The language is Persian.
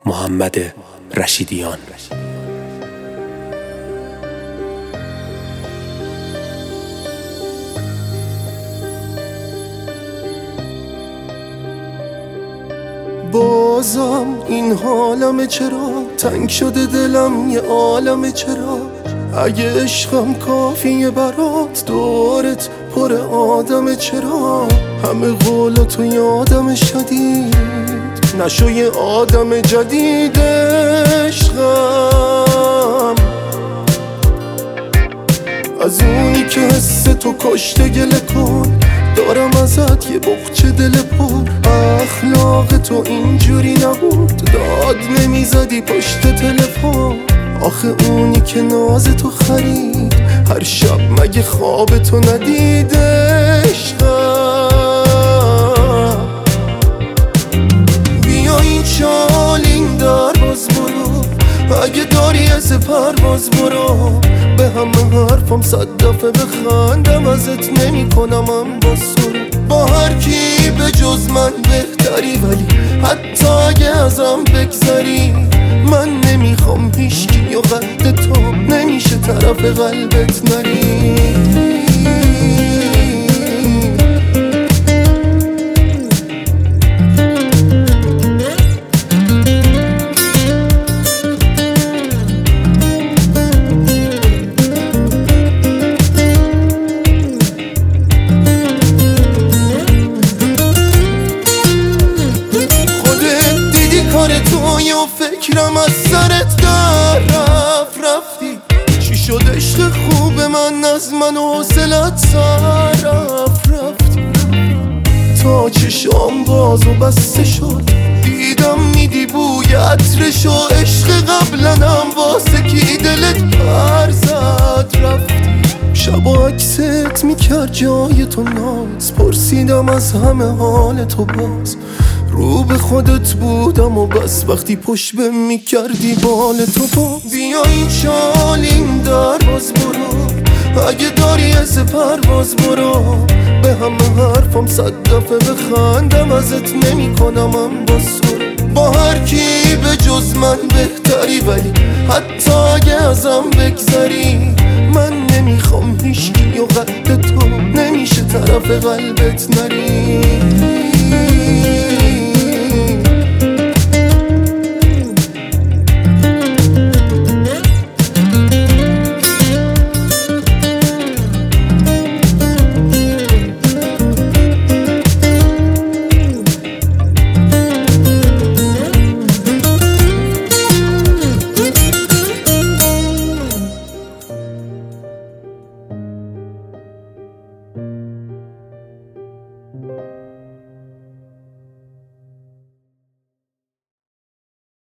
محمد رشیدیان. بازم این حالمه، چرا تنگ شده دلم یه عالمه، چرا اگه عشقم کافیه برات دورت پر آدمه، چرا همه قولاتو یادم شدید نشو یه آدم جدید عشقم، از اونی که حس تو کشته گله کن دارم ازت یه بخچه دل پر. اخلاق تو اینجوری نبود، داد نمیزدی پشت تلفن. آخه اونی که ناز تو خرید هر شب مگه خواب تو ندید عشقم. بیا این چالین در باز برو، اگه داری از پرواز برو. به همه حرفم 100 دفعه بخندم ازت نمی کنمم با سرو. با هر کی به جز من بهتری، ولی حتی اگه ازم بگذری من نمیخوام هیچکی یا قد تو نمیشه طرف قلبت نری. فکرم از سرت در رفتی، چی شد عشق خوب من از من و حوصلت سر رفتی. تا چشام باز و بسته شد دیدم میدی بوی عطرشو، عشق قبلنم واسه کی دلت پر زد رفتی. شبا عکست میکرد جای تو ناز، پرسیدم از همه حال تو باز. رو به خودت بودم و بس، وقتی پشت به میکردی بال تو باز. بیا این چالین در باز برو، اگه داری از پرواز برو. به همه حرفم 100 دفعه بخندم ازت نمی کنمم با سر. با هر کی به جز من بهتری، ولی حتی اگه ازم بگذری من نمیخوام هیچکی یا قد تو نمیشه طرف قلبت نری.